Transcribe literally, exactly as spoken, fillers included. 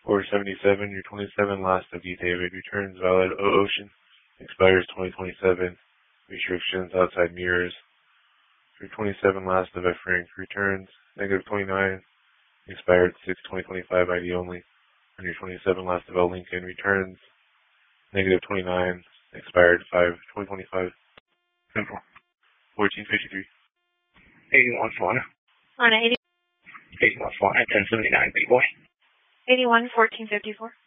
four seventy-seven, your twenty-seven last of E. David returns valid O Ocean. Expires twenty twenty-seven. Restrictions outside mirrors. Your twenty-seven last of F. Frank returns. Negative twenty-nine. Expired six twenty twenty-five I D only. And your twenty-seven last of L. Lincoln returns. Negative twenty-nine. Expired five twenty twenty-five. Simple. fourteen fifty-three. eighty-one Fauna. On eighty. eighty-one Fauna, ten seventy-nine, big boy. eighty-one fourteen fifty-four.